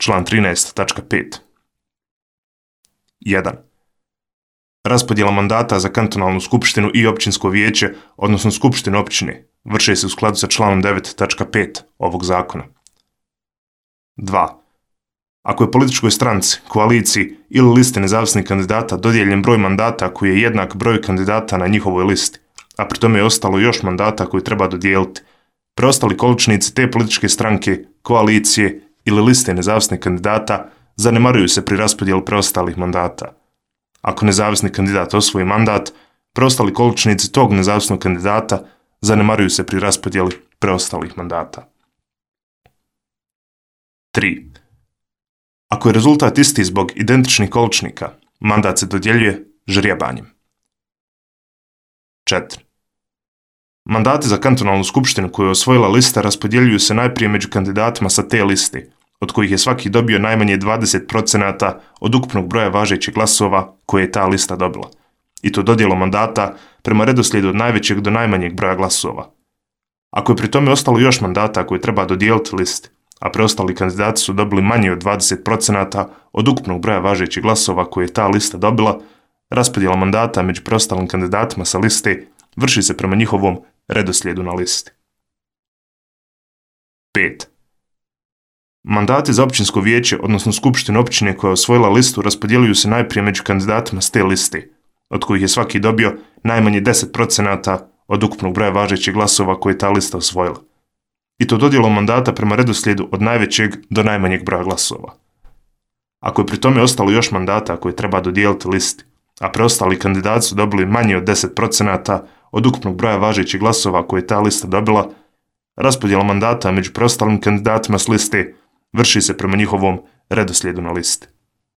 član 13.5. 1. Raspodjela mandata za kantonalnu skupštinu i općinsko vijeće, odnosno skupštinu općine, vrše se u skladu sa članom 9.5 ovog zakona. 2. Ako je političkoj stranci, koaliciji ili listi nezavisnih kandidata dodijeljen broj mandata koji je jednak broju kandidata na njihovoj listi, a pri tome je ostalo još mandata koji treba dodijeliti, preostali količnici te političke stranke, koalicije ili liste nezavisnih kandidata zanemaruju se pri raspodjeli preostalih mandata. Ako nezavisni kandidat osvoji mandat, preostali količnici tog nezavisnog kandidata zanemaruju se pri raspodjeli preostalih mandata. 3. Ako je rezultat isti zbog identičnih količnika, mandat se dodjeljuje ždrijebanjem. 4. Mandati za kantonalnu skupštinu koju je osvojila lista raspodjeljuju se najprije među kandidatima sa te liste, od kojih je svaki dobio najmanje 20% od ukupnog broja važećih glasova koje je ta lista dobila, i to dodjelom mandata prema redoslijedu od najvećeg do najmanjeg broja glasova. Ako je pri tome ostalo još mandata koje treba dodijeliti listi, a preostali kandidati su dobili manje od 20% od ukupnog broja važećih glasova koje je ta lista dobila, raspodjela mandata među preostalim kandidatima sa liste vrši se prema njihovom redoslijedu na listi. 5. Mandati za općinsko vijeće, odnosno skupštinu općine koja je osvojila listu, raspodjeljuju se najprije među kandidatima s te liste, od kojih je svaki dobio najmanje 10% od ukupnog broja važećih glasova koje je ta lista osvojila, i to dodjelom mandata prema redoslijedu od najvećeg do najmanjeg broja glasova. Ako je pri tome ostalo još mandata koje treba dodijeliti listi, a preostali kandidati su dobili manje od 10% od ukupnog broja važećih glasova koje je ta lista dobila, raspodjela mandata među preostalim kandidatima s liste vrši se prema njihovom redoslijedu na listi.